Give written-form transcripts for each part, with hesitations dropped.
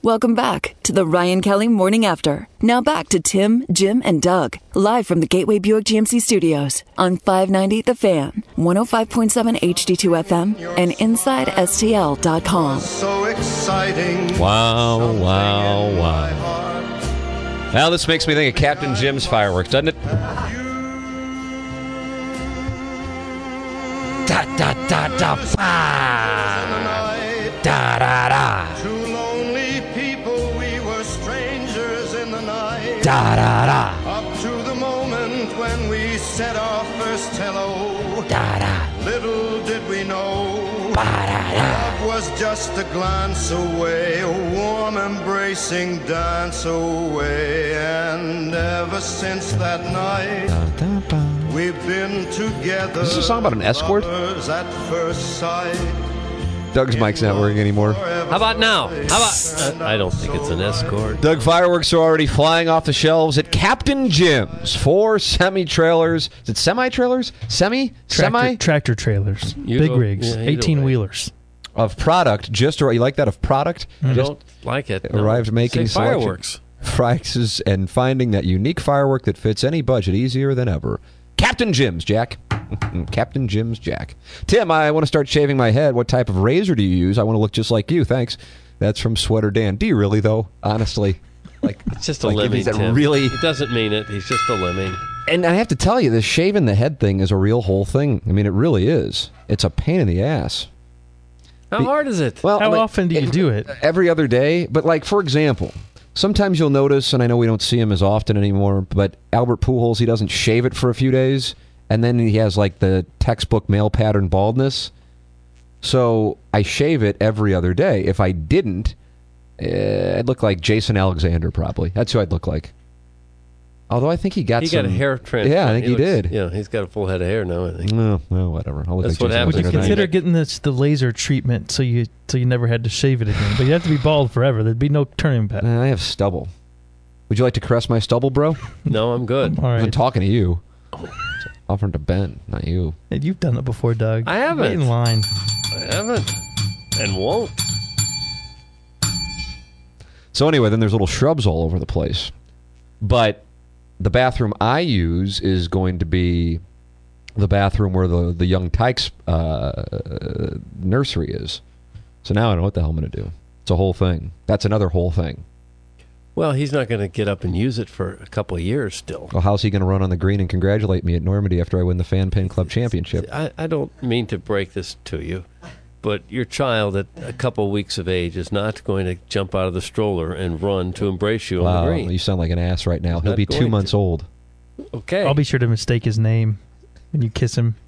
Welcome back to the Ryan Kelly Morning After. Now back to Tim, Jim, and Doug, live from the Gateway Buick GMC Studios on 590 The Fan, 105.7 HD2 FM, and InsideSTL.com. So exciting. Wow. Now this makes me think of Captain Jim's fireworks, doesn't it? Da da da da ba. Da da da. Two lonely people, we were strangers in the night. Da da da. Up to the moment when we said our first hello. Da da. Little did we know. Ba da da. Love was just a glance away, a warm embracing dance away. And ever since that night, we've been together. Is this a song about an escort? Lovers at first sight. Doug's mic's not working anymore. How about now? I don't think it's an escort. Doug, fireworks are already flying off the shelves at Captain Jim's. 4 semi-trailers. Is it semi-trailers? Semi? Tractor trailers. Big rigs. 18-wheelers. Of product. You like that? Of product? I don't like it. Arrived making fireworks. Prices and finding that unique firework that fits any budget easier than ever. Captain Jim's, Jack. Captain Jim's, Jack. Tim, I want to start shaving my head. What type of razor do you use? I want to look just like you. Thanks. That's from Sweater Dan. Do you really, though? Honestly. It's just a lemming, Tim. Really? He doesn't mean it. He's just a lemming. And I have to tell you, this shaving the head thing is a real whole thing. I mean, it really is. It's a pain in the ass. How hard is it? Well, How often do you do it? Every other day. But, for example, sometimes you'll notice, and I know we don't see him as often anymore, but Albert Pujols, he doesn't shave it for a few days, and then he has, the textbook male pattern baldness. So I shave it every other day. If I didn't, I'd look like Jason Alexander, probably. That's who I'd look like. Although I think he got a hair transplant. Yeah, I think he did. Yeah, he's got a full head of hair now, I think. Well, whatever. That's what happens. Would you consider getting the laser treatment so you never had to shave it again? But you have to be bald forever. There'd be no turning back. I have stubble. Would you like to caress my stubble, bro? No, I'm good. All right. I'm talking to you. Offering to Ben, not you. Hey, you've done it before, Doug. I haven't. Wait in line. I haven't. And won't. So anyway, then there's little shrubs all over the place. But the bathroom I use is going to be the bathroom where the young Tykes nursery is. So now I don't know what the hell I'm going to do. It's a whole thing. That's another whole thing. Well, he's not going to get up and use it for a couple of years still. Well, how's he going to run on the green and congratulate me at Normandy after I win the Fan Pin Club Championship? I don't mean to break this to you, but your child at a couple of weeks of age is not going to jump out of the stroller and run to embrace you on the green. You sound like an ass right now. He'll be 2 months old. Okay. I'll be sure to mistake his name when you kiss him.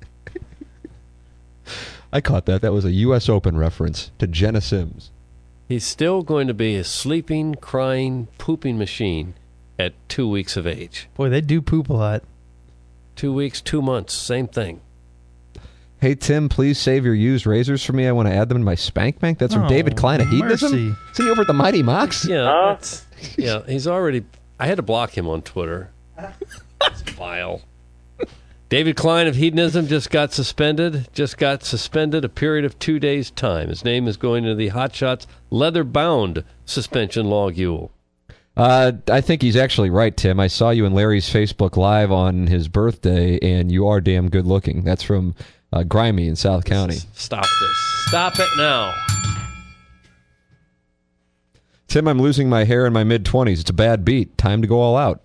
I caught that. That was a U.S. Open reference to Jenna Sims. He's still going to be a sleeping, crying, pooping machine at 2 weeks of age. Boy, they do poop a lot. 2 weeks, 2 months, same thing. Hey, Tim, please save your used razors for me. I want to add them in my spank bank. That's from David Klein at Hedonism. Isn't he over at the Mighty Mox? Yeah, he's already... I had to block him on Twitter. It's vile. David Klein of Hedonism just got suspended a period of 2 days' time. His name is going into the Hot Shots leather-bound suspension logule. I think he's actually right, Tim. I saw you in Larry's Facebook Live on his birthday, and you are damn good looking. That's from Grimy in South County. Stop this. Stop it now. Tim, I'm losing my hair in my mid-20s. It's a bad beat. Time to go all out.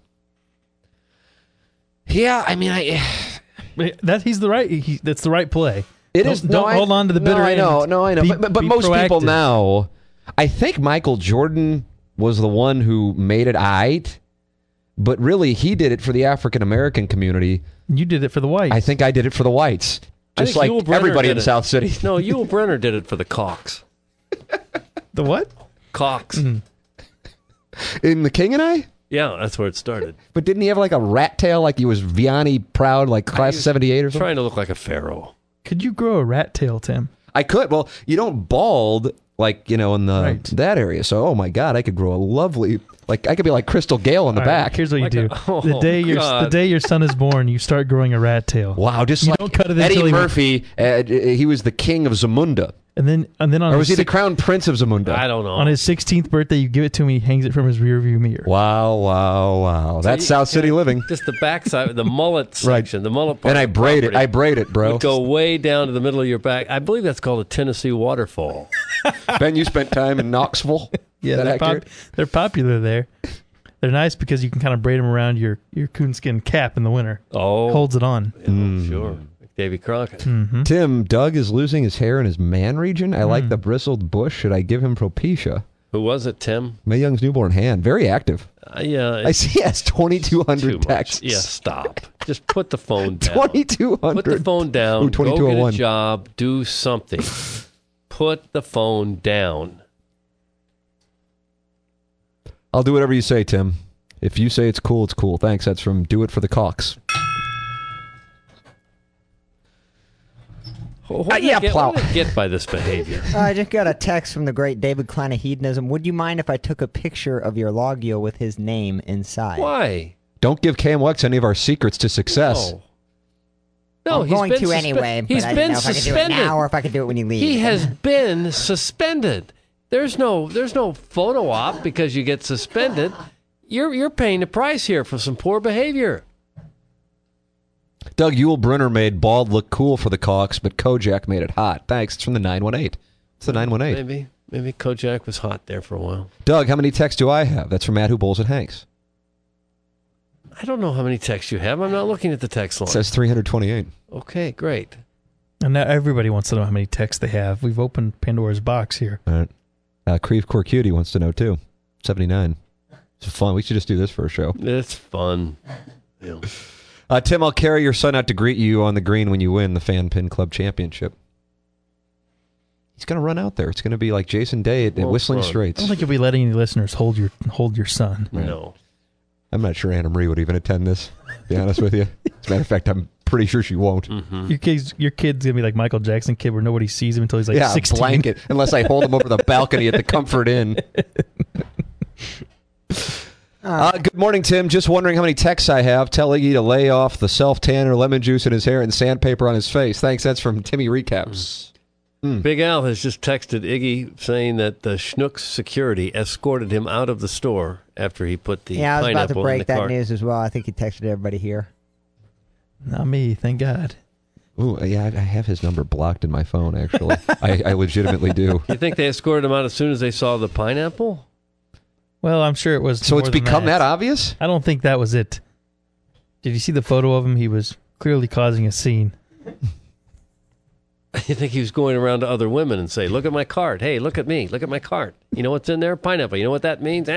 Yeah, I mean, he's the right. That's the right play. Don't hold on to the bitter end. I know. But most proactive. People now, I think Michael Jordan was the one who made it aight, but really he did it for the African American community. You did it for the whites. I think I did it for the whites, just like everybody in South City. No, Yul Brynner did it for the Cox. The what? Cox. Mm-hmm. In The King and I? Yeah, that's where it started. But didn't he have like a rat tail, like he was Vianney proud, like class of 78 or something? Trying to look like a pharaoh. Could you grow a rat tail, Tim? I could. Well, you don't bald like, in that area. So, oh my God, I could grow a lovely, I could be like Crystal Gale in the back. Here's what you do. The day your son is born, you start growing a rat tail. Wow, just you like don't cut it Eddie Murphy, he was the king of Zamunda. And then on Or was he his the crown prince of Zamunda? I don't know. on his 16th birthday, you give it to him. He hangs it from his rearview mirror. Wow. That's South City living. Just the backside, the mullet Right. section, the mullet part. And I of the braid it. property I braid it, bro. would go way down to the middle of your back. I believe that's called a Tennessee waterfall. Ben, you spent time in Knoxville. Yeah, Is that accurate? they're popular there. They're nice because you can kind of braid them around your coonskin cap in the winter. Oh, Holds it on. sure. Like Davy Crockett. Tim, Doug is losing his hair in his man region. I like the bristled bush. Should I give him Propecia? Who was it, Tim? Mae Young's newborn hand. Very active. Yeah. I see he has too 2,200 much. texts. Yeah, stop. Just put the phone down. 2,200. Put the phone down. Ooh, Go get 2201. a job. Do something. Put the phone down. I'll do whatever you say, Tim. If you say it's cool, it's cool. Thanks. That's from Do It for the Cox. What did I get by this behavior? I just got a text from the great David Klein of Hedonism. Would you mind if I took a picture of your logio with his name inside? Why? Don't give Cam Wex any of our secrets to success. No, I'm he's going been to anyway, but He's I didn't been know if I could do it suspended. now or if I could do it when you leave. He has been suspended. There's no photo op because you get suspended. You're paying the price here for some poor behavior. Doug Yule-Brunner made bald look cool for the Cox, but Kojak made it hot. Thanks. It's from the 918. It's the 918. Maybe Kojak was hot there for a while. Doug, how many texts do I have? That's from Matt who bowls at Hanks. I don't know how many texts you have. I'm not looking at the text line. It says 328. Okay, great. And now everybody wants to know how many texts they have. We've opened Pandora's box here. All right. Creve Corcutie wants to know, too. 79. It's fun. We should just do this for a show. It's fun. Yeah. Tim, I'll carry your son out to greet you on the green when you win the Fan Pin Club Championship. He's going to run out there. It's going to be like Jason Day at Whistling I Straits. don't think you'll be letting any listeners hold your son. No. I'm not sure Anna Marie would even attend this, to be honest with you. As a matter of fact, I'm pretty sure she won't. Mm-hmm. Your kid's going to be like Michael Jackson kid where nobody sees him until he's like 16. Blanket, unless I hold him over the balcony at the Comfort Inn. Good morning, Tim. Just wondering how many texts I have. Tell Iggy to lay off the self-tanner, lemon juice in his hair, and sandpaper on his face. Thanks. That's from Timmy Recaps. Big Al has just texted Iggy saying that the Schnucks security escorted him out of the store after he put the I was about to pineapple in break the that cart. news as well. I think he texted everybody here. Not me, thank God. Ooh, yeah, I have his number blocked in my phone, actually. I legitimately do. You think they escorted him out as soon as they saw the pineapple? Well, I'm sure it was. So more it's than become that obvious? I don't think that was it. Did you see the photo of him? He was clearly causing a scene. You think he was going around to other women and say, look at my cart. Hey, look at me. Look at my cart. You know what's in there? Pineapple. You know what that means?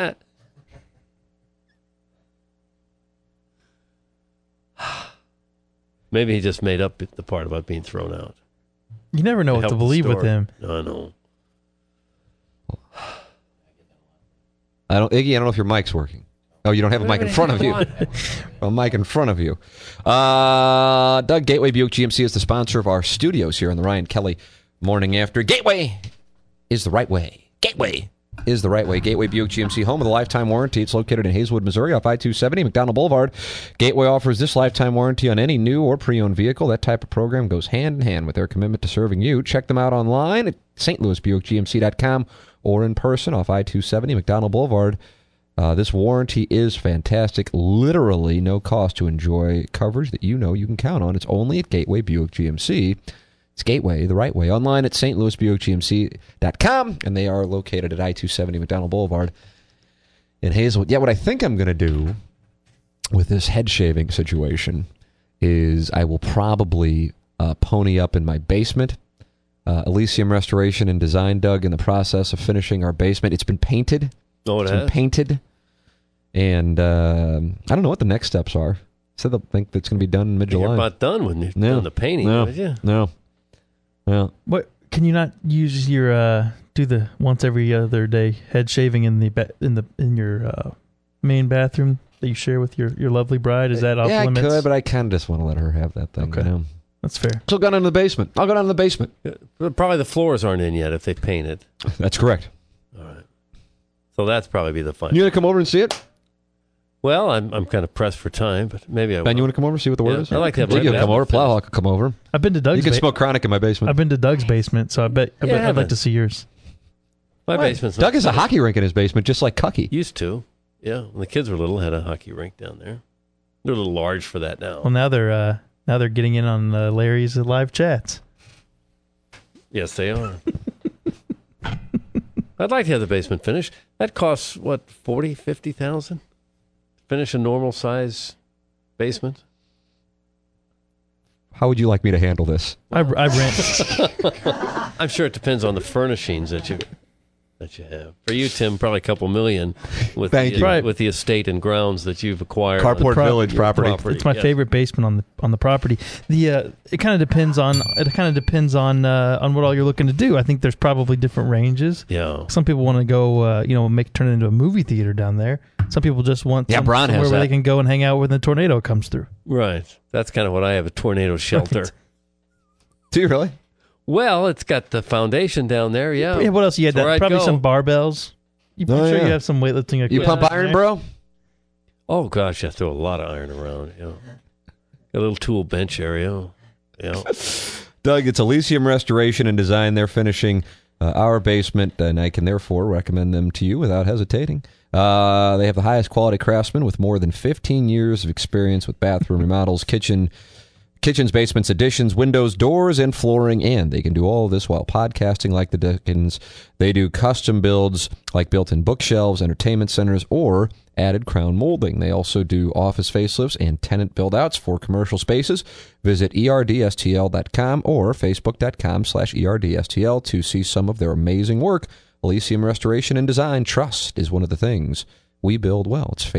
Maybe he just made up the part about being thrown out. You never know what Help to the believe with story. him. I know. Iggy, I don't know if your mic's working. Oh, you don't have a mic in front of you. A mic in front of you. Doug, Gateway Buick GMC is the sponsor of our studios here on the Ryan Kelly Morning After. Gateway is the right way. Gateway is the right way. Gateway Buick GMC, home of the lifetime warranty. It's located in Hazelwood, Missouri, off I-270, McDonald Boulevard. Gateway offers this lifetime warranty on any new or pre-owned vehicle. That type of program goes hand in hand with their commitment to serving you. Check them out online at stlouisbuickgmc.com or in person off I-270, McDonald Boulevard. This warranty is fantastic. Literally no cost to enjoy coverage that you know you can count on. It's only at Gateway Buick GMC. It's Gateway, the right way. Online at stlouisbuickgmc.com, and they are located at I-270 McDonald Boulevard in Hazelwood. Yeah, what I think I'm going to do with this head shaving situation is I will probably pony up in my basement. Elysium Restoration and Design, Doug, in the process of finishing our basement. It's been painted. Oh, It's been painted. And I don't know what the next steps are. Said they'll think that's going to be done in mid-July. You're about done when you've done the painting, aren't you? No. What can you not use your do the once every other day head shaving in your main bathroom that you share with your lovely bride? Is that off limits? I could, but I kind of just want to let her have that thing. Okay. You know? That's fair. So I'll go down to the basement. I'll go down to the basement. Probably the floors aren't in yet if they painted. That's correct. All right. So that's probably be the fun. You going to come over and see it? Well, I'm kind of pressed for time, but maybe I will. Ben, you want to come over see what the word is? I like to have You can Red come over. Bathroom Plowhawk can come over. I've been to Doug's. You can smoke chronic in my basement. I've been to Doug's basement, so I bet I'd like to see yours. My basement's Doug has a hockey rink in his basement, just like Cucky. Used to. Yeah. When the kids were little, had a hockey rink down there. They're a little large for that now. Well, now they're getting in on Larry's live chats. Yes, they are. I'd like to have the basement finished. That costs, what, $40,000, $50,000 to finish a normal size basement? How would you like me to handle this? I rent. I'm sure it depends on the furnishings that you have. For you, Tim, probably a couple million with Thank you. Right. with the estate and grounds that you've acquired. Carport Village property. It's my yes. favorite basement on the property. It kind of depends on what all you're looking to do. I think there's probably different ranges. Yeah. Some people want to go, turn it into a movie theater down there. Some people just want Bron has somewhere where that. they can go and hang out when the tornado comes through. Right. That's kind of what I have, a tornado shelter. Do you really? Well, it's got the foundation down there, yeah. Yeah, what else you had? That's where I'd Probably go. some barbells. I'm sure yeah. you have some weightlifting equipment. You pump down iron, there. bro? Oh, gosh, I throw a lot of iron around, Got a little tool bench area, Doug, it's Elysium Restoration and Design. They're finishing our basement, and I can therefore recommend them to you without hesitating. They have the highest quality craftsmen with more than 15 years of experience with bathroom remodels, kitchens, basements, additions, windows, doors, and flooring, and they can do all of this while podcasting like the Dickens. They do custom builds like built-in bookshelves, entertainment centers, or added crown molding. They also do office facelifts and tenant build-outs for commercial spaces. Visit erdstl.com or facebook.com/erdstl to see some of their amazing work. Elysium Restoration and Design. Trust is one of the things we build well. It's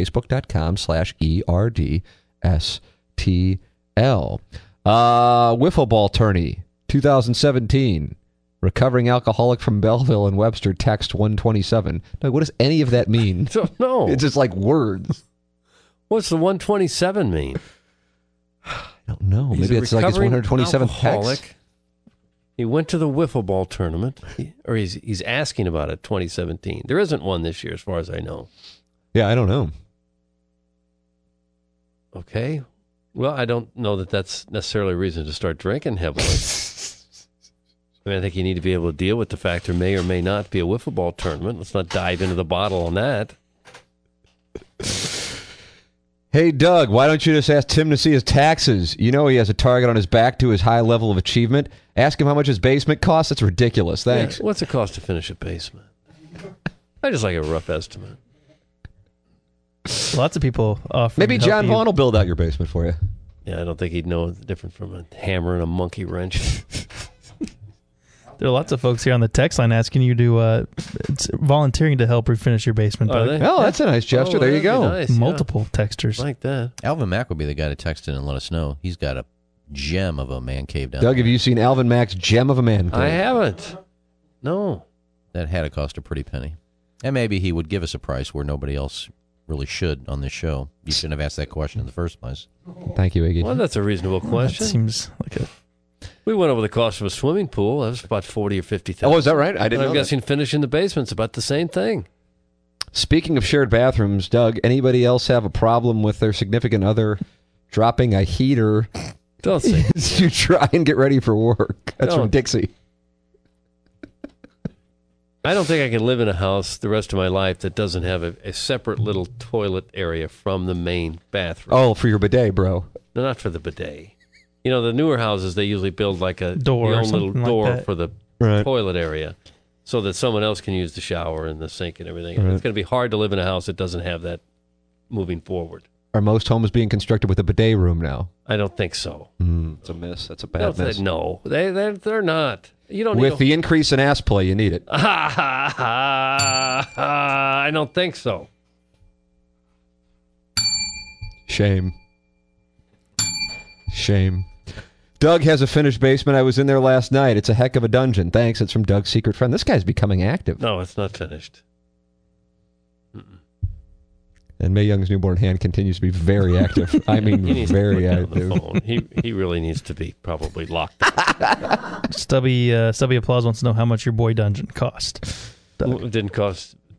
facebook.com/erdstl. Wiffle ball tourney 2017. Recovering alcoholic from Belleville and Webster text 127. Doug, what does any of that mean? I don't know. It's just like words. What's the 127 mean? I don't know. He's Maybe a it's like his recovering 127th alcoholic. text. He went to the wiffle ball tournament, or he's asking about it, 2017. There isn't one this year, as far as I know. Yeah, I don't know. Okay. Well, I don't know that that's necessarily a reason to start drinking heavily. I think you need to be able to deal with the fact there may or may not be a wiffle ball tournament. Let's not dive into the bottle on that. Hey, Doug, why don't you just ask Tim to see his taxes? You know he has a target on his back to his high level of achievement. Ask him how much his basement costs. That's ridiculous. Thanks. Yeah, what's it cost to finish a basement? I just like a rough estimate. Lots of people offer. Maybe John Vaughn will build out your basement for you. Yeah, I don't think he'd know the difference from a hammer and a monkey wrench. There are lots of folks here on the text line asking you to volunteering to help refinish your basement. Are Doug. they? Oh, that's a nice gesture. There you that'd go. be nice, Multiple texters. yeah. Like that. Alvin Mack would be the guy to text in and let us know. He's got a gem of a man cave down Doug, there. have you seen Alvin Mack's Gem of a Man cave? I haven't. No. That had to cost a pretty penny. And maybe he would give us a price where nobody else really should on this show. You shouldn't have asked that question in the first place. Thank you, Iggy. Well, that's a reasonable That question. seems like a. We went over the cost of a swimming pool. That was about $40,000 or $50,000. Oh, is that right? I didn't I'm know that. guessing finishing the basement's about the same thing. Speaking of shared bathrooms, Doug, anybody else have a problem with their significant other dropping a heater Don't say. as you try and get ready for work? That's from Don't. Dixie. I don't think I can live in a house the rest of my life that doesn't have a separate little toilet area from the main bathroom. Oh, for your bidet, bro. No, not for the bidet. You know, the newer houses, they usually build like a Door or your own little something like door that. for the Right. toilet area so that someone else can use the shower and the sink and everything. Right. It's going to be hard to live in a house that doesn't have that moving forward. Are most homes being constructed with a bidet room now? I don't think so. It's a miss. That's a bad Don't miss. say no. They're not. You don't With need the increase in ass play, you need it. I don't think so. Shame. Shame. Doug has a finished basement. I was in there last night. It's a heck of a dungeon. Thanks. It's from Doug's secret friend. This guy's becoming active. No, it's not finished. And Mae Young's newborn hand continues to be very active. I mean, He needs very to put down active. the phone. He really needs to be probably locked up. Stubby Applause wants to know how much your boy dungeon cost. Doug. It didn't cost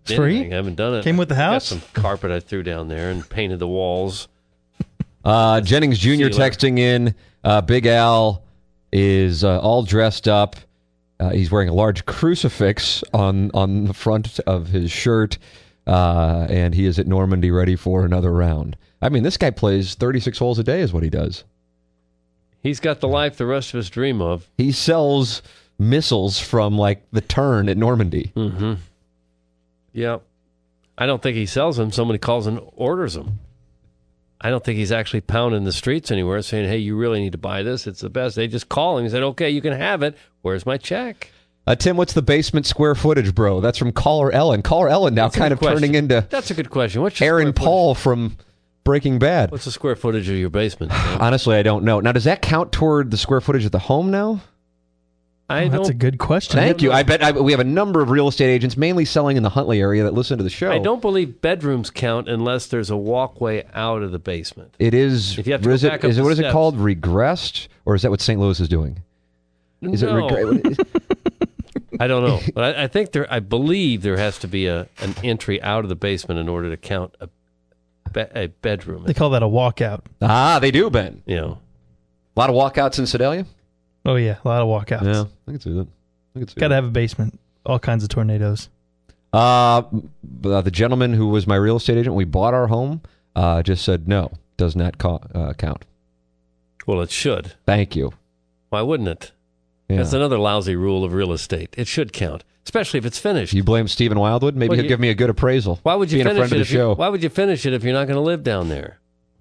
It's free? anything. I haven't done it. Came with the house? Got some carpet I threw down there and painted the walls. Jennings Jr. Sealer. texting in. Big Al is all dressed up. He's wearing a large crucifix on the front of his shirt, and he is at Normandy ready for another round. I mean, this guy plays 36 holes a day is what he does. He's got the life the rest of us dream of. He sells missiles from, like, the turn at Normandy. Mm-hmm. Yeah. I don't think he sells them. Somebody calls and orders them. I don't think he's actually pounding the streets anywhere saying, hey, you really need to buy this. It's the best. They just call him and said, okay, you can have it. Where's my check? Tim, what's the basement square footage, bro? That's from Caller Ellen. Caller Ellen now That's a kind good of question. turning into That's a good question. What's your Aaron square footage? Paul from Breaking Bad. What's the square footage of your basement? Tim? Honestly, I don't know. Now, does that count toward the square footage of the home now? That's a good question. Thank you. I bet we have a number of real estate agents, mainly selling in the Huntley area, that listen to the show. I don't believe bedrooms count unless there's a walkway out of the basement. It is. If you have to what go is it? back up Is it the what is it steps. called? Regressed, or is that what St. Louis is doing? Is No. it? I don't know, but I think I believe there has to be an entry out of the basement in order to count a bedroom. They call that a walkout. They do, Ben. You know, A lot of walkouts in Sedalia. Oh, yeah. A lot of walkouts. Yeah, I can see that. Got to have a basement. All kinds of tornadoes. The gentleman who was my real estate agent, we bought our home, just said no, does not count. well, it should. Thank you. Why wouldn't it? Yeah. That's another lousy rule of real estate. It should count, especially if it's finished. You blame Stephen Wildwood? Maybe Well, he'll you- give me a good appraisal. Why would you Being a finish friend it? of the show. Why would you finish it if you're not going to live down there?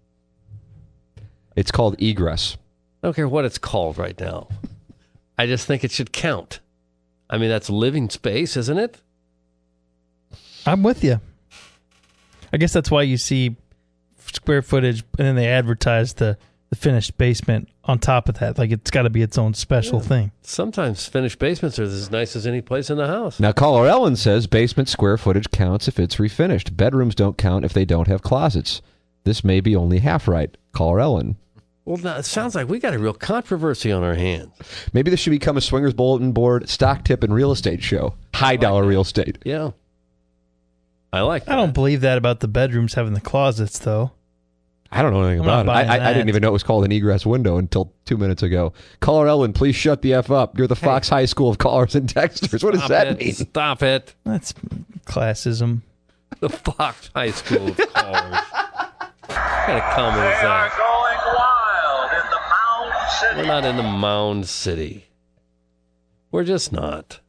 It's called egress. I don't care what it's called right now. I just think it should count. I mean, that's living space, isn't it? I'm with you. I guess that's why you see square footage and then they advertise the finished basement on top of that. Like it's got to be its own special thing. Sometimes finished basements are as nice as any place in the house. Now, caller Ellen says basement square footage counts if it's refinished. Bedrooms don't count if they don't have closets. This may be only half right. Caller Ellen. Well, now, it sounds like we got a real controversy on our hands. Maybe this should become a Swingers Bulletin Board stock tip and real estate show. High dollar real estate. Yeah. I like that. I don't believe that about the bedrooms having the closets, though. I don't know anything I'm not about it. buying I didn't that. even know it was called an egress window until 2 minutes ago. Caller Ellen, please shut the F up. You're the Fox High School of callers and texters. What does that mean? Stop it. That's classism. The Fox High School of Callers. What kind of comment is that? Going wild in the Mound City. We're not in the Mound City. We're just not.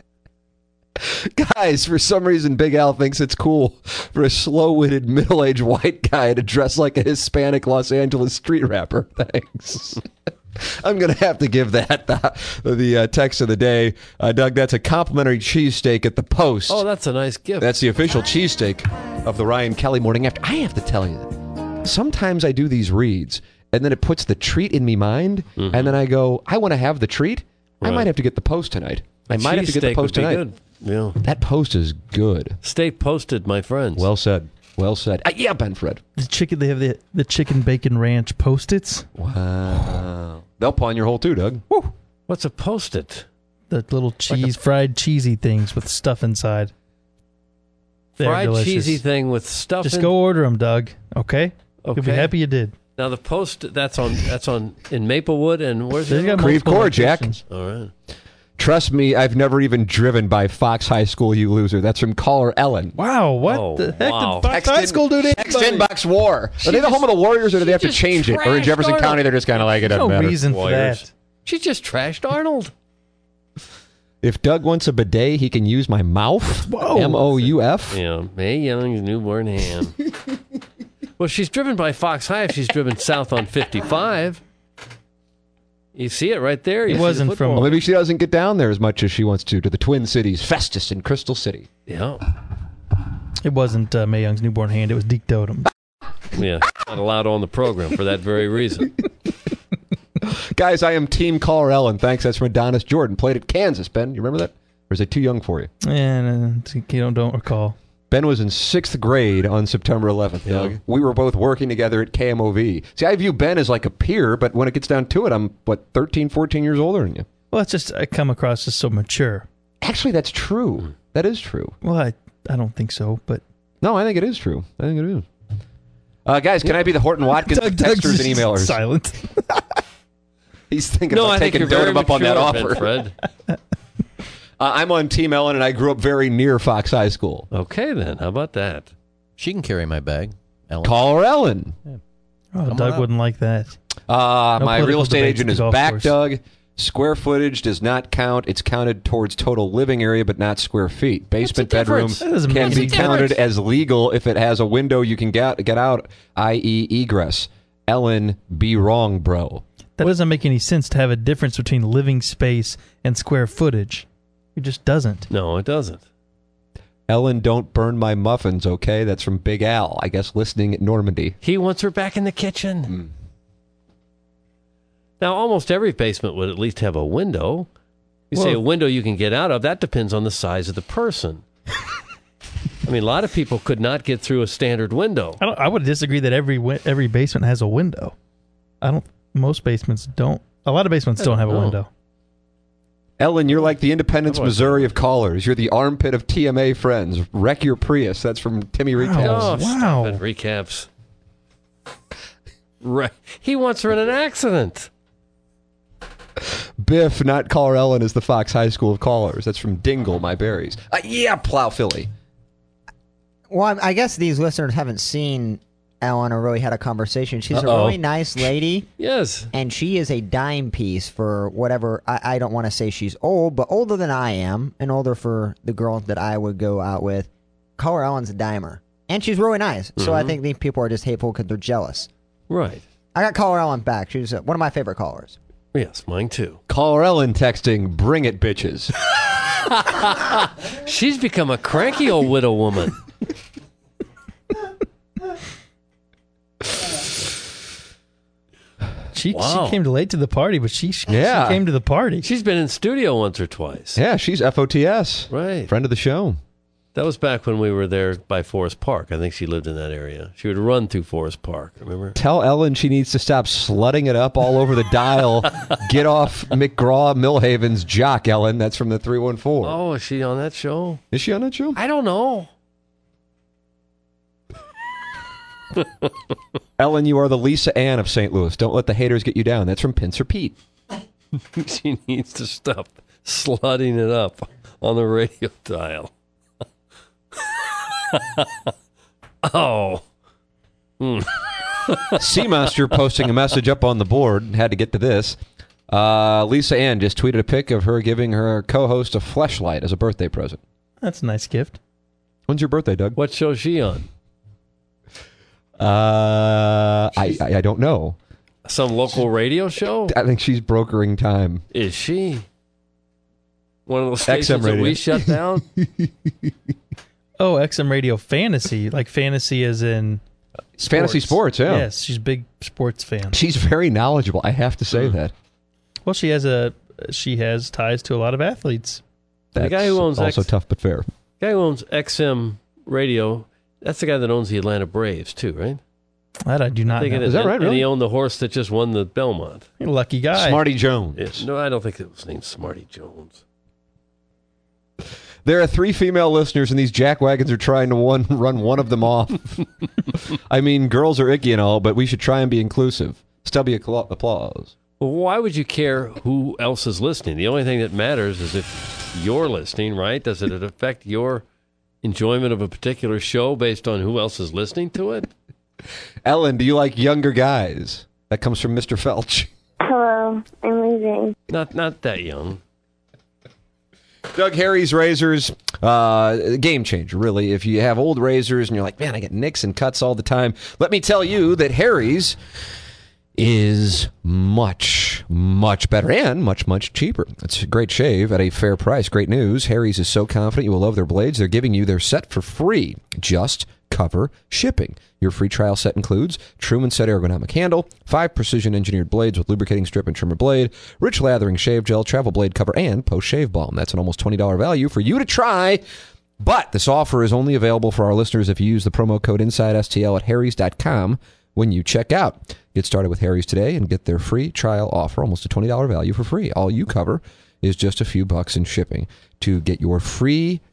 Guys, for some reason, Big Al thinks it's cool for a slow-witted, middle-aged white guy to dress like a Hispanic Los Angeles street rapper. Thanks. I'm going to have to give that the text of the day. Doug, that's a complimentary cheesesteak at the Post. Oh, that's a nice gift. That's the official cheesesteak of the Ryan Kelly Morning After. I have to tell you, sometimes I do these reads, and then it puts the treat in me mind, and then I go, I want to have the treat. I Right. might have to get the Post tonight. I might have to get the Cheesesteak Post would be tonight. good. Yeah. That Post is good. Stay posted, my friends. Well said. Well said. Yeah, Benfred. The chicken, they have the chicken bacon ranch Post-its. Wow. They'll pawn your hole too, Doug. Woo. What's a Post-it? The little cheese, fried cheesy things with stuff inside. They're Fried delicious. cheesy thing with stuff Just in. go order them, Doug. Okay? You'll be Okay. happy you did. Now the Post that's on in Maplewood and where's They've it? got Creve multiple Coeur, Jack. locations. All right. Trust me, I've never even driven by Fox High School, you loser. That's from caller Ellen. Wow, what Oh, the heck wow. did Fox High School do to Text anybody? inbox war. Are they the home of the Warriors, or do they have to just change it? Or in trashed Jefferson Arnold. County, they're just kind of like, it doesn't No matter. reason for Warriors. that. She just trashed Arnold. If Doug wants a bidet, he can use my mouth. Whoa. MOUF. Yeah, Mae Young's newborn ham. Well, she's driven by Fox High if she's driven south on 55. You see it right there. You It see the wasn't from- football. Well, maybe she doesn't get down there as much as she wants to the Twin Cities, Festus and Crystal City. Yeah. It wasn't Mae Young's newborn hand. It was Deke Dotem. Yeah. Not allowed on the program for that very reason. Guys, I am Team Caller Ellen. Thanks. That's from Adonis Jordan. Played at Kansas, Ben. You remember that? Or is it too young for you? And don't recall. Ben was in 6th grade on September 11th, Yeah. Doug. We were both working together at KMOV. See, I view Ben as like a peer, but when it gets down to it, I'm, 13, 14 years older than you. Well, it's just I come across as so mature. Actually, that's true. That is true. Well, I don't think so, but No, I think it is true. I think it is. Guys, can I be the Horton Watkins of Doug's texters and emailers? silent. He's thinking No, about I think taking you're very Durham up on that mature, offer. Fred. I'm on Team Ellen, and I grew up very near Fox High School. Okay, then. How about that? She can carry my bag. Ellen. Call her Ellen. Oh, Come Doug on up. wouldn't like that. My political real estate debates agent at is the golf back, course. Doug. Square footage does not count. It's counted towards total living area, but not square feet. Basement What's the bedroom difference? That doesn't can make be any counted difference. as legal if it has a window you can get out, i.e. egress. Ellen, be wrong, bro. That doesn't make any sense to have a difference between living space and square footage. It just doesn't. No, it doesn't. Ellen, don't burn my muffins, okay? That's from Big Al, I guess, listening at Normandy. He wants her back in the kitchen. Now, almost every basement would at least have a window. You say a window you can get out of. That depends on the size of the person. I mean, a lot of people could not get through a standard window. I would disagree that every basement has a window. Most basements don't. A lot of basements don't have a know. window. Ellen, you're like the Independence, How about Missouri of callers. You're the armpit of TMA friends. Wreck your Prius. That's from Timmy Recaps. Wow. Oh, stop it. Recaps. Right. He wants her in an accident. Biff, not caller Ellen, is the Fox High School of callers. That's from Dingle, my berries. Yeah, Plow Philly. Well, I guess these listeners haven't seen Ellen or really had a conversation. She's a Uh-oh. really nice lady, Yes. and she is a dime piece for whatever. I don't want to say she's old, but older than I am, and older for the girl that I would go out with. Caller Ellen's a dimer, and she's really nice. So I think these people are just hateful because they're jealous. Right. I got Caller Ellen back. She's one of my favorite callers. Yes, mine too. Caller Ellen texting, bring it, bitches. She's become a cranky old widow woman. She Wow. came late to the party, but she Yeah. came to the party. She's been in studio once or twice. Yeah, she's FOTS. Right. Friend of the show. That was back when we were there by Forest Park. I think she lived in that area. She would run through Forest Park, remember? Tell Ellen she needs to stop slutting it up all over the dial. Get off McGraw Millhaven's jock, Ellen. That's from the 314. Oh, is she on that show? Is she on that show? I don't know. Ellen, you are the Lisa Ann of St. Louis. Don't let the haters get you down. That's from Pincer Pete. She needs to stop slutting it up on the radio dial. Oh. Sea Monster posting a message up on the board. Had to get to this. Lisa Ann just tweeted a pic of her giving her co-host a fleshlight as a birthday present. That's a nice gift. When's your birthday, Doug? What show's she on? I don't know. Some local radio show? I think she's brokering time. Is she? One of those XM stations that radio. we shut down? Oh, XM Radio Fantasy. Like fantasy as in Fantasy sports, yeah. Yes, she's a big sports fan. She's very knowledgeable. I have to say that. Well, she has ties to a lot of athletes. That's The guy who owns also tough but fair. The guy who owns XM Radio, that's the guy that owns the Atlanta Braves, too, right? That I do not know. Is that right, And really? he owned the horse that just won the Belmont. You're a lucky guy. Smarty Jones. No, I don't think it was named Smarty Jones. There are 3 female listeners, and these jackwagons are trying to run one of them off. I mean, girls are icky and all, but we should try and be inclusive. Stubby applause. Well, why would you care who else is listening? The only thing that matters is if you're listening, right? Does it affect your enjoyment of a particular show based on who else is listening to it? Ellen, do you like younger guys? That comes from Mr. Felch. Hello, I'm leaving. Not that young. Doug, Harry's razors, game changer, really. If you have old razors and you're like, man, I get nicks and cuts all the time, let me tell you that Harry's is much, much better and much, much cheaper. It's a great shave at a fair price. Great news. Harry's is so confident you will love their blades. They're giving you their set for free. Just cover shipping. Your free trial set includes Truman Set ergonomic handle, 5 precision engineered blades with lubricating strip and trimmer blade, rich lathering shave gel, travel blade cover, and post shave balm. That's an almost $20 value for you to try. But this offer is only available for our listeners if you use the promo code InsideSTL at harrys.com when you check out. Get started with Harry's today and get their free trial offer, almost a $20 value for free. All you cover is just a few bucks in shipping. To get your free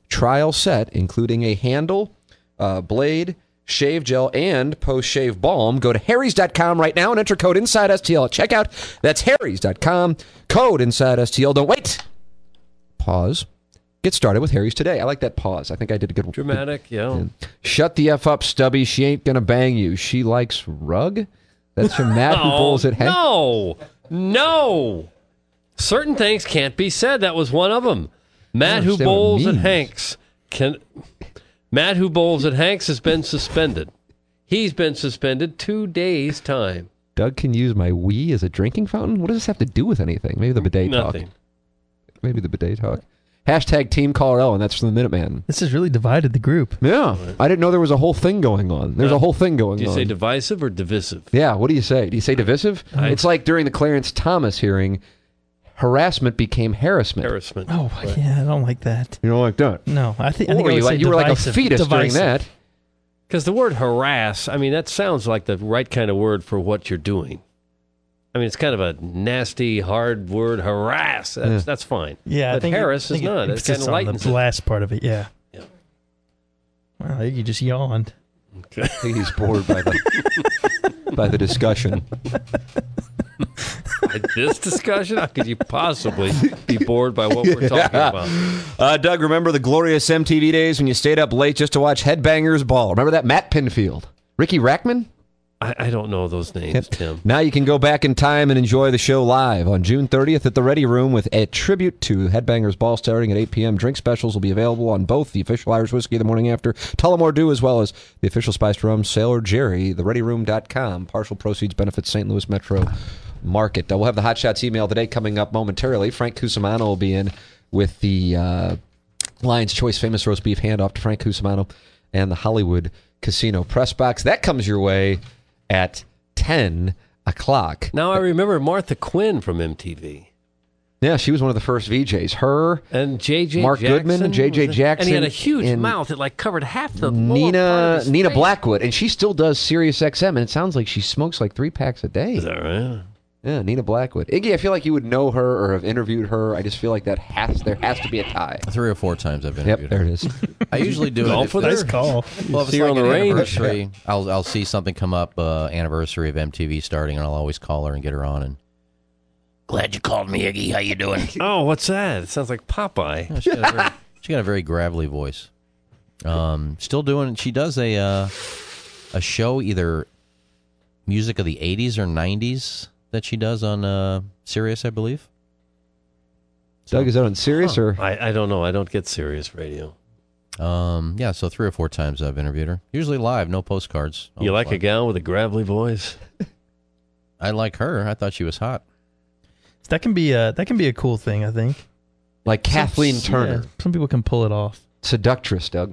trial set, including a handle, blade, shave gel, and post-shave balm. Go to harrys.com right now and enter code InsideSTL at checkout. That's harrys.com, code InsideSTL. Don't wait. Pause. Get started with Harry's today. I like that pause. I think I did a good one. Dramatic, yeah. Shut the F up, Stubby. She ain't going to bang you. She likes rug? That's from Matt who bowls at Hank. No. Certain things can't be said. That was one of them. Matt who bowls at Hank's Matt who bowls at Hank's has been suspended. He's been suspended 2 days' time. Doug can use my Wii as a drinking fountain? What does this have to do with anything? Maybe the bidet Nothing. talk. Maybe the bidet talk. Hashtag Team Caller Ellen. That's from the Minuteman. This has really divided the group. Yeah. I didn't know there was a whole thing going on. There's a whole thing going on. Do you say divisive or divisive? Yeah. What do you say? Do you say divisive? It's like during the Clarence Thomas hearing, harassment became harassment. Oh, yeah, I don't like that. You don't like that? No, I think I Or would you say were like a divisive. fetus during that. Because the word harass, I mean, that sounds like the right kind of word for what you're doing. I mean, it's kind of a nasty, hard word, harass. That's fine. Yeah, but I think Harris is not. It kind of lightens the last part of it. Yeah. Yeah. Well, I think you just yawned. I think he's bored by the discussion. This discussion? How could you possibly be bored by what we're talking about? Doug, remember the glorious MTV days when you stayed up late just to watch Headbangers Ball? Remember that? Matt Pinfield. Ricky Rackman? I don't know those names, Tim. Now you can go back in time and enjoy the show live on June 30th at the Ready Room with a tribute to Headbangers Ball starting at 8 p.m. Drink specials will be available on both the official Irish Whiskey the morning after, Tullamore Dew, as well as the official spiced rum, Sailor Jerry, thereadyroom.com. Partial proceeds benefits St. Louis Metro Market. We'll have the Hot Shots email today coming up momentarily. Frank Cusimano will be in with the Lion's Choice Famous Roast Beef handoff to Frank Cusimano and the Hollywood Casino Press Box. That comes your way at 10 o'clock. Now I remember Martha Quinn from MTV. Yeah, she was one of the first VJs. Her and JJ Mark Jackson, Goodman and JJ Jackson. And he had a huge mouth. It like covered half the lower part of his Nina face. Blackwood. And she still does Sirius XM, and it sounds like she smokes like 3 packs a day. Is that right? Yeah, Nina Blackwood. Iggy, I feel like you would know her or have interviewed her. I just feel like there has to be a tie. 3 or 4 times I've interviewed her. There it is. I usually do Golf it. with Nice her? call. Well, if it's See her like on an the range? anniversary, I'll see something come up, anniversary of MTV starting, and I'll always call her and get her on. And glad you called me, Iggy. How you doing? Oh, what's that? It sounds like Popeye. Yeah, she got a very gravelly voice. Still doing. She does a show, either music of the 80s or 90s that she does on Sirius, I believe. Doug, is that on Sirius or? I don't know. I don't get Sirius radio. Yeah, so 3 or 4 times I've interviewed her. Usually live, no postcards. You like a gal with a gravelly voice? I like her. I thought she was hot. That can be a cool thing, I think. Like Kathleen Turner. Yeah, some people can pull it off. Seductress, Doug.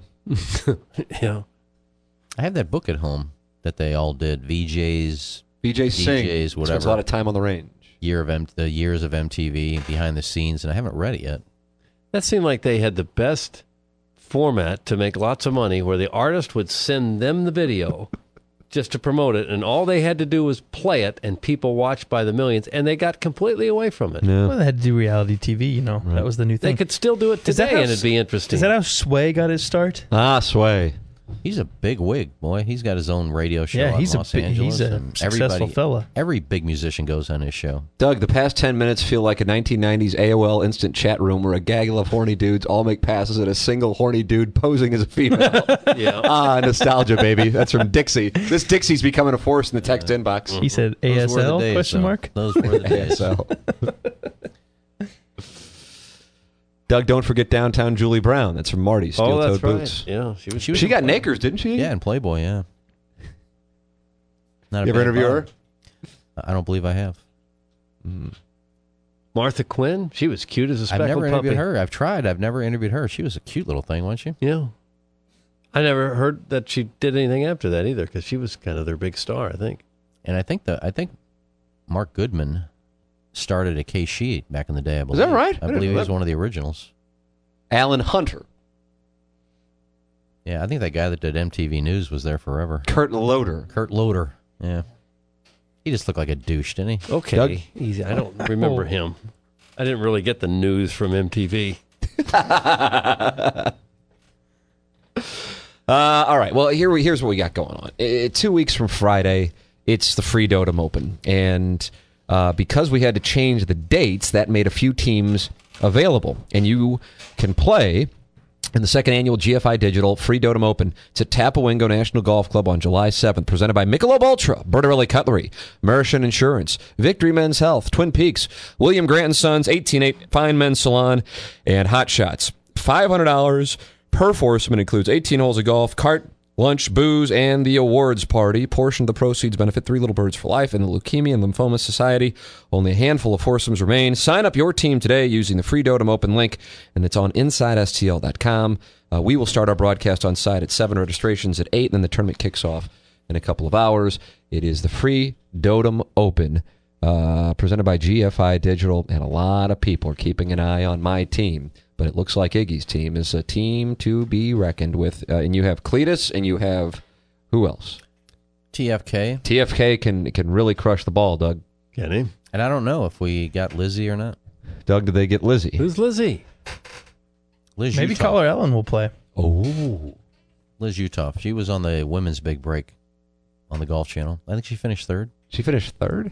Yeah. I have that book at home that they all did. VJs, BJ Singh. DJs, whatever. Spends a lot of time on the range. The years of MTV, behind the scenes, and I haven't read it yet. That seemed like they had the best format to make lots of money, where the artist would send them the video just to promote it, and all they had to do was play it, and people watched by the millions, and they got completely away from it. Yeah. Well, they had to do reality TV, you know. That was the new They thing. could still do it Is that today, how and it'd be interesting. Is that how Sway got his start? Sway. He's a big wig, boy. He's got his own radio show Yeah, out he's in a Los big- Angeles. he's a and successful fella. Every big musician goes on his show. Doug, the past 10 minutes feel like a 1990s AOL instant chat room where a gaggle of horny dudes all make passes at a single horny dude posing as a female. Yeah. Nostalgia, baby. That's from Dixie. This Dixie's becoming a force in the text inbox. He said Those were the ASL? days, Question though. mark. Those were the days. So. Doug, don't forget Downtown Julie Brown. That's from Marty. Oh, that's Steel-toed right. boots. Yeah, She got Nakers, didn't she? Yeah, in Playboy, yeah. Not a You ever bad interview bottom. her? I don't believe I have. Martha Quinn, she was cute as a I've speckled never interviewed puppy. her. I've tried. I've never interviewed her. She was a cute little thing, wasn't she? Yeah. I never heard that she did anything after that either, because she was kind of their big star, I think. And I think Mark Goodman started at K-Sheet back in the day, I believe. that right? I believe he was one of the originals. Alan Hunter. Yeah, I think that guy that did MTV News was there forever. Kurt Loder. Kurt Loder. Yeah. He just looked like a douche, didn't he? Okay. Doug? Easy. I don't remember him. I didn't really get the news from MTV. All right. Well, here's what we got going on. 2 weeks from Friday, it's the Free Dotem Open. And because we had to change the dates, that made a few teams available. And you can play in the second annual GFI Digital Free Dotem Open. It's at Tapawingo National Golf Club on July 7th, presented by Michelob Ultra, Bertarelli Cutlery, Mershon Insurance, Victory Men's Health, Twin Peaks, William Grant & Sons, 18-8 Fine Men's Salon, and Hot Shots. $500 per foursome. Includes 18 holes of golf, cart, lunch, booze, and the awards party. Portion of the proceeds benefit Three Little Birds for Life and the Leukemia and Lymphoma Society. Only a handful of foursomes remain. Sign up your team today using the Free Dotem Open link, and it's on InsideSTL.com. We will start our broadcast on site at 7, registrations at 8, and then the tournament kicks off in a couple of hours. It is the Free Dotem Open, presented by GFI Digital, and a lot of people are keeping an eye on my team. But it looks like Iggy's team is a team to be reckoned with. And you have Cletus, and you have who else? TFK. TFK can really crush the ball, Doug. Can he? And I don't know if we got Lizzie or not. Doug, did they get Lizzie? Who's Lizzie? Liz Maybe Utah. Caller Ellen will play. Oh. Liz Utah. She was on the women's big break on the Golf Channel. I think she finished third. She finished third?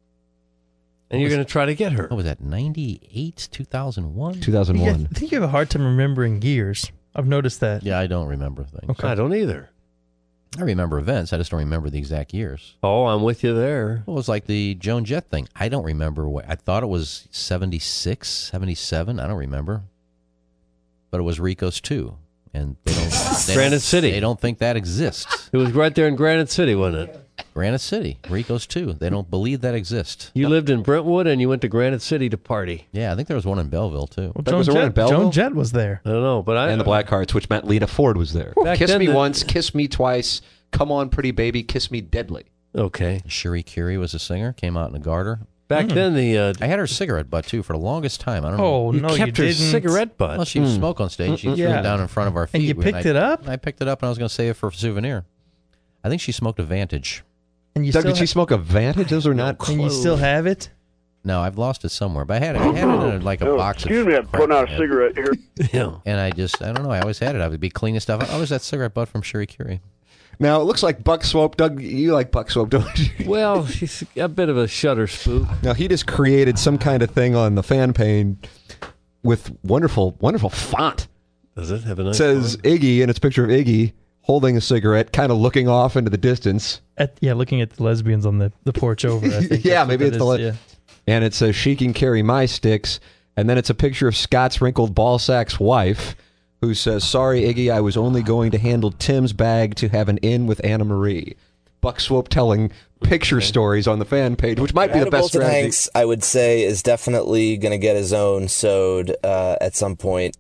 And you're going to try to get her. What was that, 98, 2001? 2001. I think you have a hard time remembering years. I've noticed that. Yeah, I don't remember things. Okay. I don't either. I remember events. I just don't remember the exact years. Oh, I'm with you there. It was like the Joan Jett thing. I don't remember what. I thought it was 76, 77. I don't remember. But it was Rico's too. And they don't. Granite City. They don't think that exists. It was right there in Granite City, wasn't it? Granite City. Rico's too. They don't believe that exists. You lived in Brentwood and you went to Granite City to party. Yeah, I think there was one in Belleville too. Well, Joan Jett was there. I don't know, but And the Blackhearts, which meant Lita Ford was there. Back Kiss then me the- once, kiss me twice. Come on, pretty baby, kiss me deadly. Okay. Cherie Curie was a singer. Came out in a garter. Back then, the I had her cigarette butt too for the longest time. I don't know. Oh, you no, kept you her didn't. cigarette butt. Well, she would smoke on stage. She threw Yeah. it down in front of our feet. And you picked it up? I picked it up, and I was going to save it for a souvenir. I think she smoked a Vantage. And you Doug, still did she smoke a Vantage? Those are not and you still have it? No, I've lost it somewhere. But I had it in like a box. Excuse me, I'm putting out a cigarette here. Yeah. And I don't know. I always had it. I would be cleaning stuff. Oh, there's that cigarette butt from Cherie Curie. Now, it looks like Buck Swope. Doug, you like Buck Swope, don't you? Well, she's a bit of a shutter spook. Now, he just created some kind of thing on the fan page with wonderful, wonderful font. Does it have a It nice says font? Iggy, and it's a picture of Iggy holding a cigarette, kind of looking off into the distance. Looking at the lesbians on the porch over. I think Yeah, that's maybe what it's that the is, And it says, she can carry my sticks. And then it's a picture of Scott's wrinkled ballsack's wife, who says, sorry, Iggy, I was only going to handle Tim's bag to have an in with Anna Marie. Buck Swope telling picture stories on the fan page, which might be the best Bolton strategy. Hanks, I would say, is definitely going to get his own sewed at some point.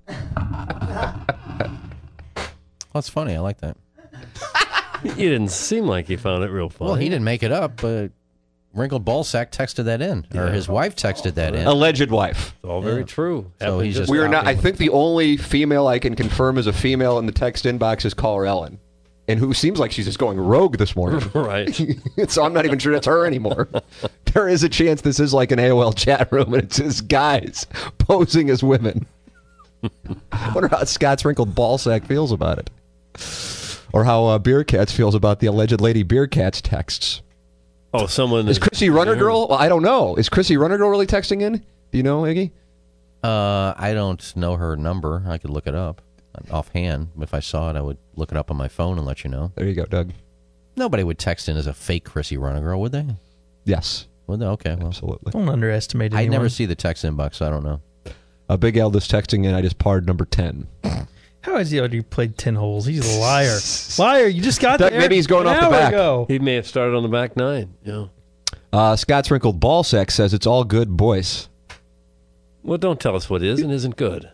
That's funny. I like that. You didn't seem like you found it real funny. Well, he didn't make it up, but Wrinkled Ballsack texted that in, or his wife texted that in. Alleged wife. It's all very true. So Happened he's just We are not. I copying. think the only female I can confirm is a female in the text inbox is Caller Ellen, and who seems like she's just going rogue this morning. right. So I'm not even sure that's her anymore. There is a chance this is like an AOL chat room, and it's just guys posing as women. I wonder how Scott's wrinkled ballsack feels about it, or how Beer Cats feels about the alleged Lady Beer Cats texts. Oh, someone Is Chrissy Runner Girl? Well, I don't know. Is Chrissy Runner Girl really texting in? Do you know, Iggy? I don't know her number. I could look it up offhand. If I saw it, I would look it up on my phone and let you know. There you go, Doug. Nobody would text in as a fake Chrissy Runner Girl, would they? Yes, Would they? Okay, well. absolutely. Don't underestimate anyone. I never see the text inbox, so I don't know. Big L is texting in. I just parred number 10. How has he already played 10 holes? He's a liar. Liar, you just got Doug, there. maybe he's going an off the hour back. ago. He may have started on the back nine. Yeah. Scott's wrinkled ballsack says it's all good, boys. Well, don't tell us what is and isn't good.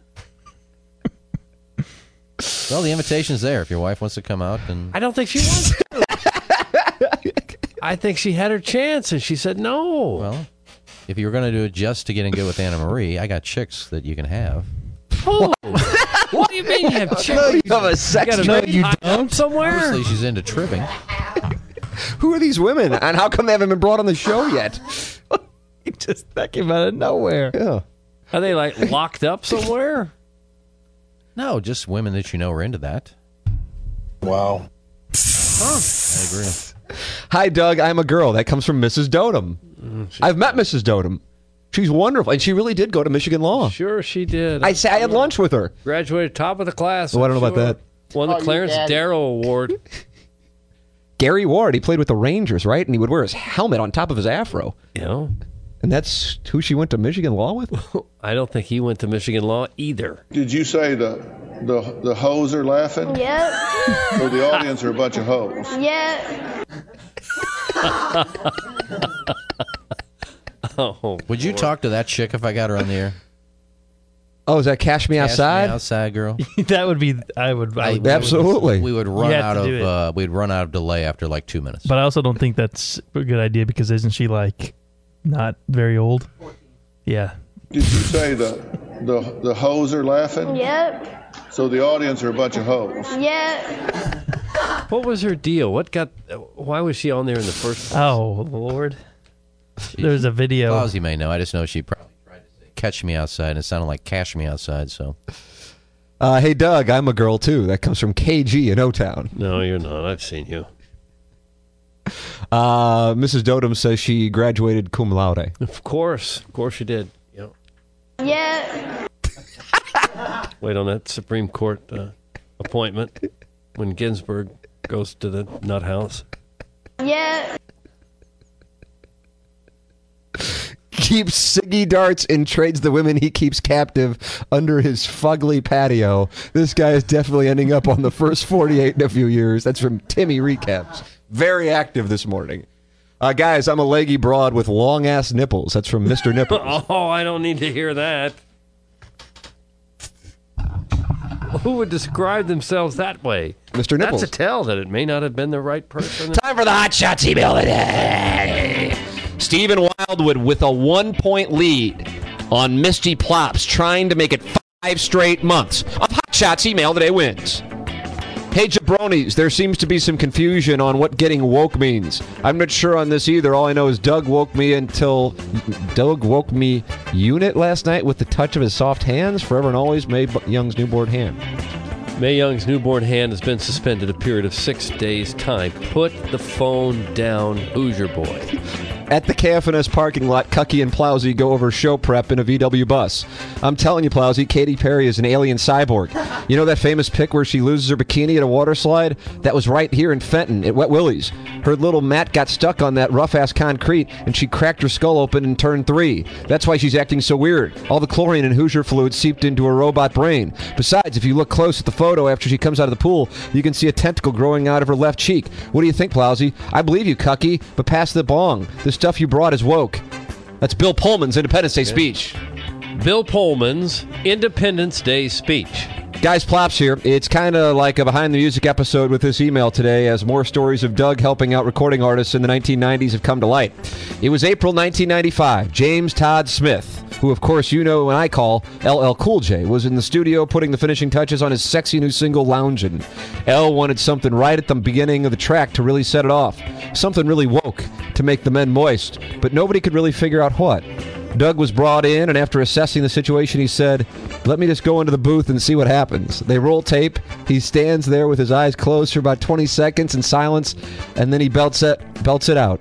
Well, the invitation's there if your wife wants to come out. And I don't think she wants to. I think she had her chance and she said no. well, if you were going to do it just to get in good with Anna Marie, I got chicks that you can have. Oh. What do you mean you have chicks? You have a sex You drive. got you don't somewhere? Obviously, she's into tripping. Who are these women, and how come they haven't been brought on the show yet? That came out of nowhere. Yeah. Are they like locked up somewhere? No, just women that you know are into that. Wow. I agree. Hi, Doug. I'm a girl. That comes from Mrs. Dotem. I've met Mrs. Dotem. She's wonderful, and she really did go to Michigan Law. Sure, she did. I had lunch with her. Graduated top of the class. Oh, I don't know about that. Won the Clarence Darrow Award. Gary Ward, he played with the Rangers, right? And he would wear his helmet on top of his afro. Yeah. And that's who she went to Michigan Law with? I don't think he went to Michigan Law either. Did you say the hoes are laughing? Yep. Or the audience are a bunch of hoes? Yep. Oh, Would you talk to that chick if I got her on the air? Oh, is that Cash Me Outside? Cash Me Outside, girl. That would be. I would Absolutely. We would run You have out to do of. We'd run out of delay after like 2 minutes. But I also don't think that's a good idea because isn't she like not very old? Yeah. Did you say the hoes are laughing? Yep. So the audience are a bunch of hoes? Yep. what was her deal? Why was she on there in the first place? Oh Lord. There's a video. Flowsy may know. I just know she probably tried to say "Catch Me Outside" and it sounded like "Cash Me Outside." So, hey, Doug, I'm a girl, too. That comes from KG in O-Town. No, you're not. I've seen you. Mrs. Dotem says she graduated cum laude. Of course she did. Yep. Yep. Wait on that Supreme Court appointment when Ginsburg goes to the nut house. Yep. Keeps Siggy darts and trades the women he keeps captive under his fugly patio. This guy is definitely ending up on the first 48 in a few years. That's from Timmy Recaps. Very active this morning. Guys, I'm a leggy broad with long-ass nipples. That's from Mr. Nipples. Oh, I don't need to hear that. Who would describe themselves that way? Mr. Nipples. That's a tell that it may not have been the right person. Time for the Hot Shots email today. Stephen Wildwood with a 1-point lead on Misty Plops, trying to make it 5 straight months of Hot Shots email today wins. Hey, jabronis, there seems to be some confusion on what getting woke means. I'm not sure on this either. All I know is Doug woke me unit last night with the touch of his soft hands. Forever and always, Mae Young's newborn hand. Mae Young's newborn hand has been suspended a period of 6 days' time. Put the phone down, Hoosier boy. At the KFNS parking lot, Cucky and Plowsy go over show prep in a VW bus. I'm telling you, Plowsy, Katy Perry is an alien cyborg. You know that famous pic where she loses her bikini at a water slide? That was right here in Fenton at Wet Willie's. Her little mat got stuck on that rough-ass concrete, and she cracked her skull open in turn 3. That's why she's acting so weird. All the chlorine and Hoosier fluid seeped into her robot brain. Besides, if you look close at the photo after she comes out of the pool, you can see a tentacle growing out of her left cheek. What do you think, Plowsy? I believe you, Cucky, but pass the bong. The stuff you brought is woke. That's Bill Pullman's Independence Day speech. Bill Pullman's Independence Day speech. Guys, Plops here. It's kind of like a Behind the Music episode with this email today as more stories of Doug helping out recording artists in the 1990s have come to light. It was April 1995. James Todd Smith, who of course you know when I call LL Cool J, was in the studio putting the finishing touches on his sexy new single, Loungin'. L wanted something right at the beginning of the track to really set it off. Something really woke to make the men moist, but nobody could really figure out what. Doug was brought in, and after assessing the situation, he said, "Let me just go into the booth and see what happens." They roll tape. He stands there with his eyes closed for about 20 seconds in silence, and then he belts it out.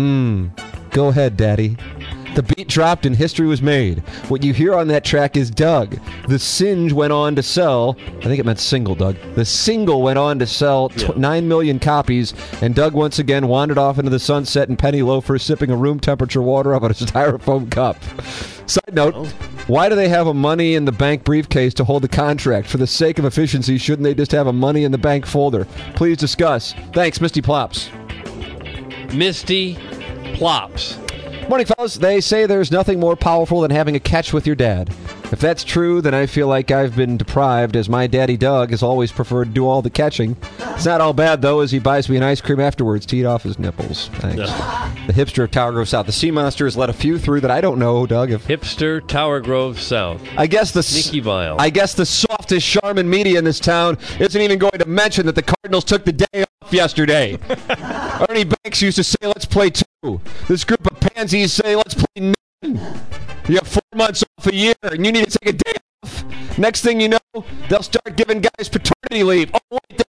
Go ahead, Daddy. The beat dropped and history was made. What you hear on that track is Doug. The Singe went on to sell, I think it meant single, Doug. The single went on to sell 9 million copies, and Doug once again wandered off into the sunset in penny loafers, sipping a room temperature water out of a styrofoam cup. Side note, why do they have a money in the bank briefcase to hold the contract? For the sake of efficiency, shouldn't they just have a money in the bank folder? Please discuss. Thanks, Misty Plops. Misty Plops. Morning, fellas. They say there's nothing more powerful than having a catch with your dad. If that's true, then I feel like I've been deprived, as my daddy Doug has always preferred to do all the catching. It's not all bad, though, as he buys me an ice cream afterwards to eat off his nipples. Thanks. The hipster of Tower Grove South. The Sea Monster has let a few through that I don't know, Doug. Hipster Tower Grove South. I guess the Sneaky Vile. I guess the softest Charmin media in this town isn't even going to mention that the Cardinals took the day off yesterday. Ernie Banks used to say, "Let's play 2." This group of pansies say, "Let's play 9." You have 4 months off a year, and you need to take a day off. Next thing you know, they'll start giving guys paternity leave. Oh, wait,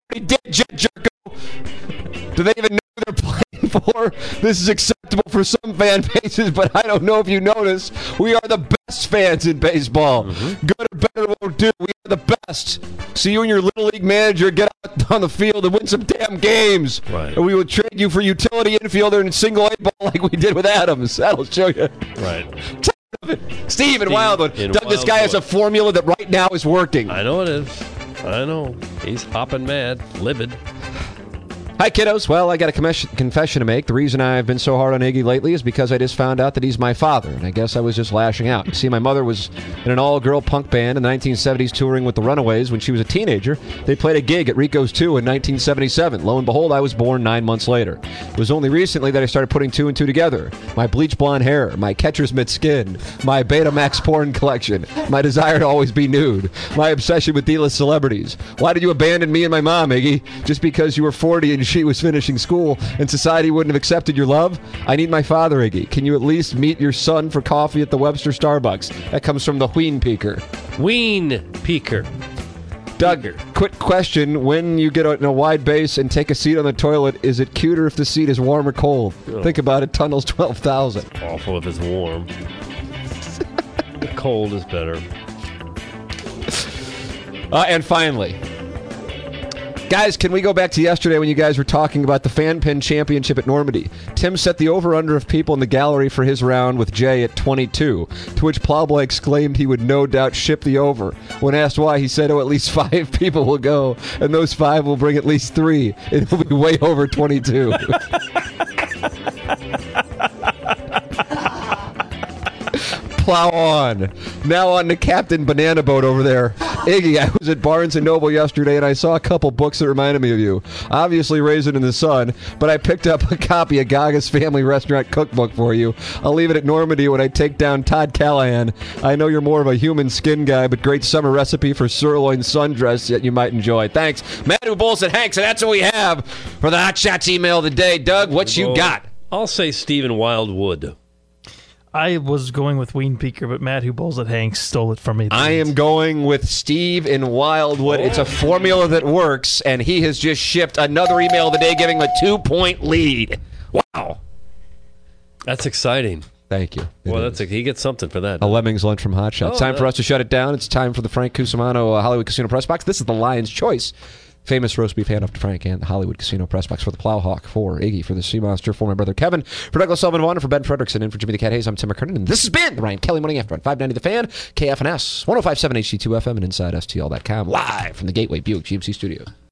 already did, Jet Jerko. Do they even know who they're playing for? This is acceptable for some fan bases, but I don't know if you notice. We are the best fans in baseball. Good or better won't do. We are the best. So you and your little league manager get out on the field and win some damn games. Right. And we will trade you for utility infielder and single A ball like we did with Adams. That'll show you. Right. Steve in Wildwood. Doug, this guy has a formula that right now is working. I know it is. I know. He's hopping mad, livid. Hi, kiddos. Well, I got a confession to make. The reason I've been so hard on Iggy lately is because I just found out that he's my father, and I guess I was just lashing out. You see, my mother was in an all-girl punk band in the 1970s touring with the Runaways when she was a teenager. They played a gig at Rico's 2 in 1977. Lo and behold, I was born 9 months later. It was only recently that I started putting two and two together. My bleach blonde hair, my catcher's mitt skin, my Betamax porn collection, my desire to always be nude, my obsession with D-list celebrities. Why did you abandon me and my mom, Iggy? Just because you were 40 and she was finishing school and society wouldn't have accepted your love? I need my father, Iggy. Can you at least meet your son for coffee at the Webster Starbucks? That comes from the Ween Peaker. Ween Peaker. Doug, quick question. When you get in a wide base and take a seat on the toilet, is it cuter if the seat is warm or cold? Oh. Think about it. Tunnel's 12,000. Awful if it's warm. The cold is better. And finally, guys, can we go back to yesterday when you guys were talking about the Fan Pin Championship at Normandy? Tim set the over-under of people in the gallery for his round with Jay at 22, to which Plowboy exclaimed he would no doubt ship the over. When asked why, he said, at least 5 people will go, and those 5 will bring at least 3. It will be way over 22. Plow on. Now on to Captain Banana Boat over there. Iggy, I was at Barnes & Noble yesterday and I saw a couple books that reminded me of you. Obviously Raisin in the Sun, but I picked up a copy of Gaga's Family Restaurant Cookbook for you. I'll leave it at Normandy when I take down Todd Callahan. I know you're more of a human skin guy, but great summer recipe for sirloin sundress that you might enjoy. Thanks. Matt who bowls at Hanks, and that's what we have for the Hot Shots email today. Doug, what you got? I'll say Stephen Wildwood. I was going with Ween Peaker, but Matt, who bowls at Hanks, stole it from me. I am going with Steve in Wildwood. It's a formula that works, and he has just shipped another email of the day giving him a 2-point lead. Wow. That's exciting. Thank you. Well, he gets something for that. A Lemmings lunch from Hot Shots. Time for us to shut it down. It's time for the Frank Cusimano Hollywood Casino Press Box. This is the Lion's Choice. Famous roast beef handoff to Frank and the Hollywood Casino Press Box for the Plowhawk, for Iggy, for the Sea Monster, for my brother Kevin, for Douglas Sullivan Vaughn, for Ben Fredrickson, and for Jimmy the Cat Hayes. I'm Tim McKernan, and this has been the Ryan Kelly Morning After on 590 The Fan, KFNS, 105.7 HD2 FM, and InsideSTL.com, live from the Gateway Buick GMC Studios.